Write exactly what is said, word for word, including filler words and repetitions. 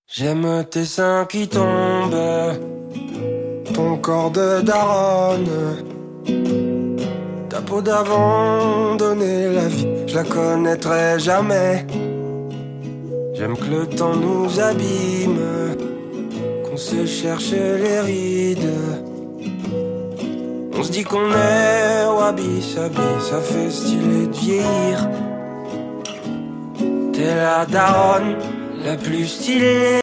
J'aime tes seins qui tombent, ton corps de daronne, ta peau d'avant donné la vie, je la connaîtrai jamais. J'aime que le temps nous abîme, qu'on se cherche les rides. On se dit qu'on est wabi sabi, ça fait stylé de vieillir. T'es la daronne la plus stylée.